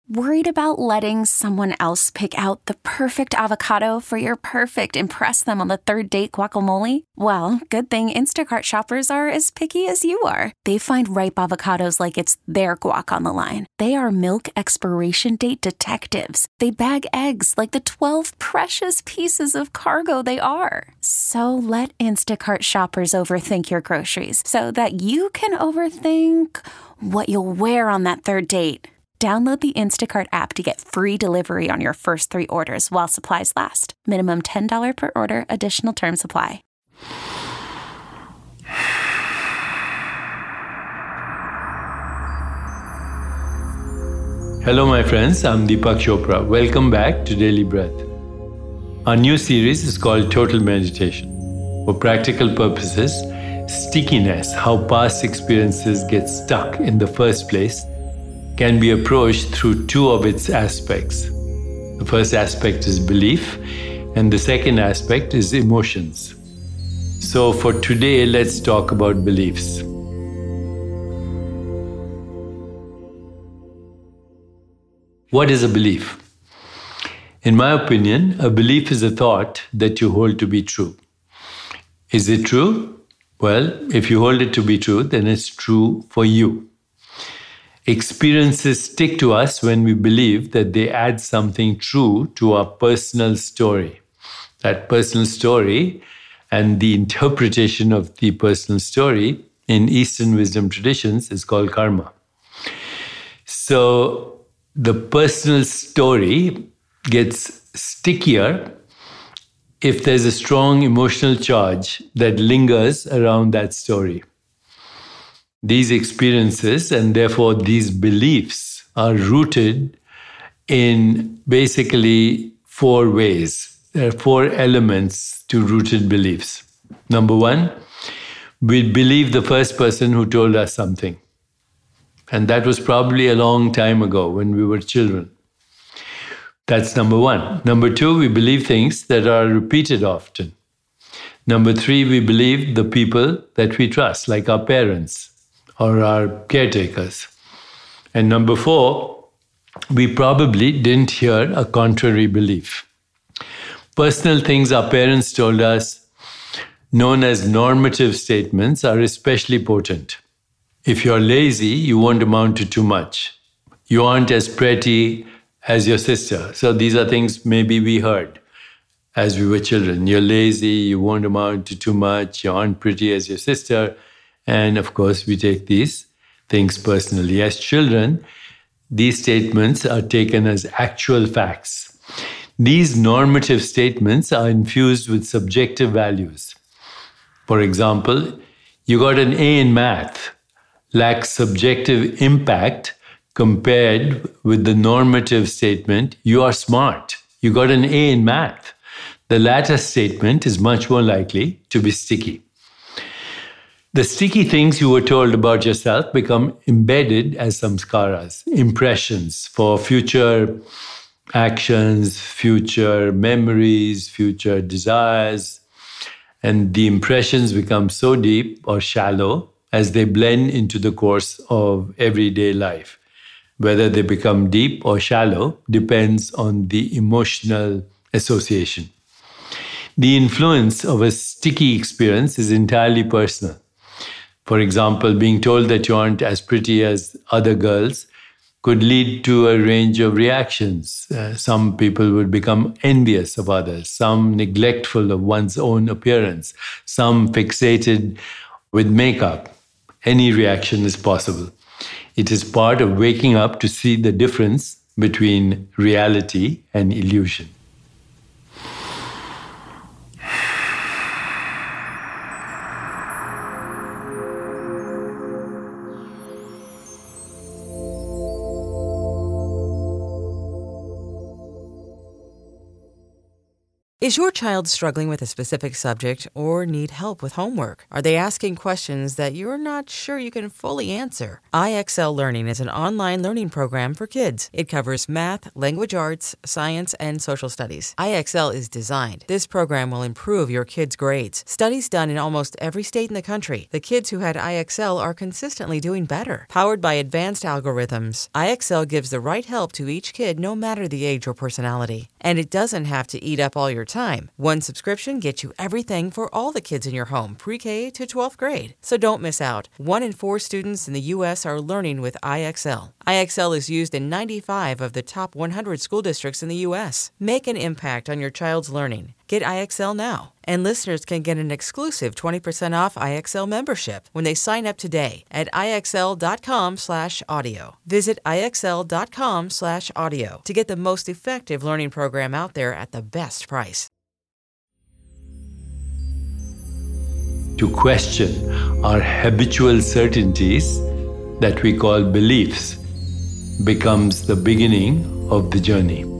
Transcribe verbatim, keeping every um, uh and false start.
Worried about letting someone else pick out the perfect avocado for your perfect impress them on the third date guacamole? Well, good thing Instacart shoppers are as picky as you are. They find ripe avocados like it's their guac on the line. They are milk expiration date detectives. They bag eggs like the twelve precious pieces of cargo they are. So let Instacart shoppers overthink your groceries so that you can overthink what you'll wear on that third date. Download the Instacart app to get free delivery on your first three orders while supplies last. Minimum ten dollars per order. Additional terms apply. Hello my friends, I'm Deepak Chopra. Welcome back to Daily Breath. Our new series is called Total Meditation. For practical purposes, stickiness, how past experiences get stuck in the first place, can be approached through two of its aspects. The first aspect is belief, and the second aspect is emotions. So for today, let's talk about beliefs. What is a belief? In my opinion, a belief is a thought that you hold to be true. Is it true? Well, if you hold it to be true, then it's true for you. Experiences stick to us when we believe that they add something true to our personal story. That personal story and the interpretation of the personal story in Eastern wisdom traditions is called karma. So the personal story gets stickier if there's a strong emotional charge that lingers around that story. These experiences and therefore these beliefs are rooted in basically four ways. There are four elements to rooted beliefs. Number one, we believe the first person who told us something. And that was probably a long time ago when we were children. That's number one. Number two, we believe things that are repeated often. Number three, we believe the people that we trust, like our parents or our caretakers. And number four, we probably didn't hear a contrary belief. Personal things our parents told us, known as normative statements, are especially potent. If you're lazy, you won't amount to too much. You aren't as pretty as your sister. So these are things maybe we heard as we were children. You're lazy, you won't amount to too much, you aren't pretty as your sister. And of course, we take these things personally. As children, these statements are taken as actual facts. These normative statements are infused with subjective values. For example, you got an A in math, lacks subjective impact compared with the normative statement, you are smart. You got an A in math. The latter statement is much more likely to be sticky. The sticky things you were told about yourself become embedded as samskaras, impressions for future actions, future memories, future desires. And the impressions become so deep or shallow as they blend into the course of everyday life. Whether they become deep or shallow depends on the emotional association. The influence of a sticky experience is entirely personal. For example, being told that you aren't as pretty as other girls could lead to a range of reactions. Uh, some people would become envious of others, some neglectful of one's own appearance, some fixated with makeup. Any reaction is possible. It is part of waking up to see the difference between reality and illusion. Is your child struggling with a specific subject or need help with homework? Are they asking questions that you're not sure you can fully answer? I X L Learning is an online learning program for kids. It covers math, language arts, science, and social studies. I X L is designed. This program will improve your kids' grades. Studies done in almost every state in the country. The kids who had I X L are consistently doing better. Powered by advanced algorithms, I X L gives the right help to each kid no matter the age or personality. And it doesn't have to eat up all your time. One subscription gets you everything for all the kids in your home, pre-K to twelfth grade. So don't miss out. One in four students in the U S are learning with I X L. I X L is used in ninety-five of the top one hundred school districts in the U S. Make an impact on your child's learning. Get I X L now. And listeners can get an exclusive twenty percent off I X L membership when they sign up today at IXL.com slash audio. Visit IXL.com slash audio to get the most effective learning program out there at the best price. To question our habitual certainties that we call beliefs becomes the beginning of the journey.